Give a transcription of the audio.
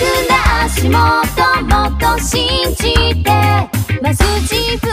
な足元もっと信じてまず自分